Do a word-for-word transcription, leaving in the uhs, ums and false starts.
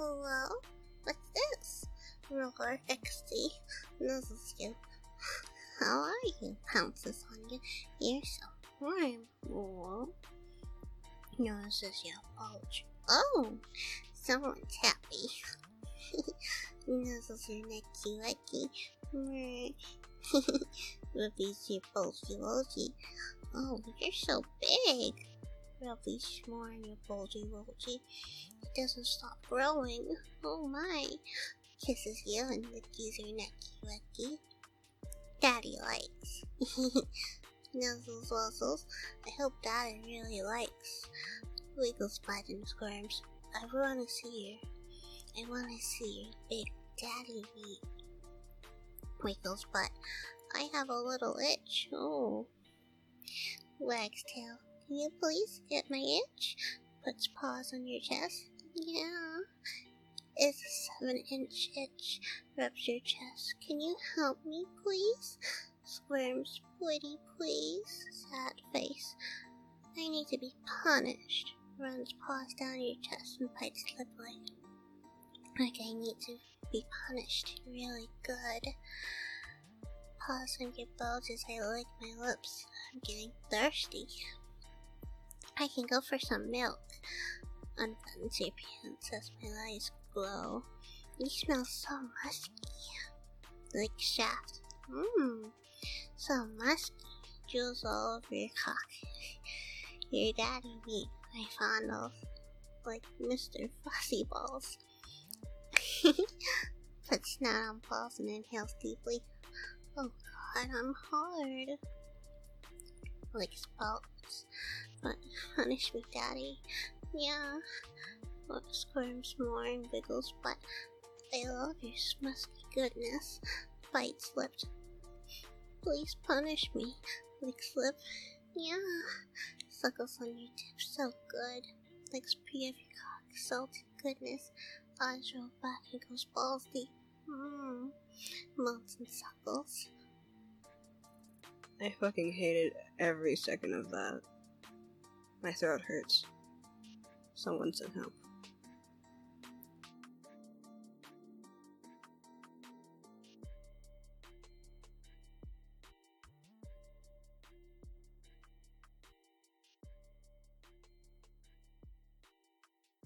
Hello? What's this? Roar X D. Nuzzles you. How are you? Pounces on you. You're so warm. Whoa. Noses your bulge. Oh! Someone's happy. Nuzzles your necky wecky. Rubbies your bulgy bulgy. Oh, you're so big. Rubbish more in your bulgy bulgy. It doesn't stop growing. Oh my. Kisses you and lickies your necky wecky. Daddy likes. Nuzzles wuzzles. I hope Daddy really likes. Wiggles butt and squirms. I wanna see her. I wanna see your big daddy meat. Wiggles butt. I have a little itch. Oh. Wags tail. Can you please get my itch? Puts paws on your chest. Yeah. It's a seven inch itch. Rubs your chest. Can you help me, please? Squirms. Pretty please. Sad face. I need to be punished. Runs paws down your chest and bites lip like. Like I need to be punished really good. Paws on your bulge as I lick my lips. I'm getting thirsty. I can go for some milk. Unbuttons your pants as my eyes glow. You smell so musky. Like shaft. Mmm. So musky. Jewels all over your cock. Your daddy meat I fondle. Like Mister Fussy Balls. Put snout on balls and inhales deeply. Oh god, I'm hard. Like spouts. But punish me, Daddy. Yeah. What squirms more and wiggles, but I love your musky goodness. Bites lips. Please punish me. Licks lip. Yeah. Suckles on your tip so good. Licks pre of your cock. Salty goodness. Eyes roll back and goes balls deep. Mmm. Moans and suckles. I fucking hated every second of that. My throat hurts. Someone send help.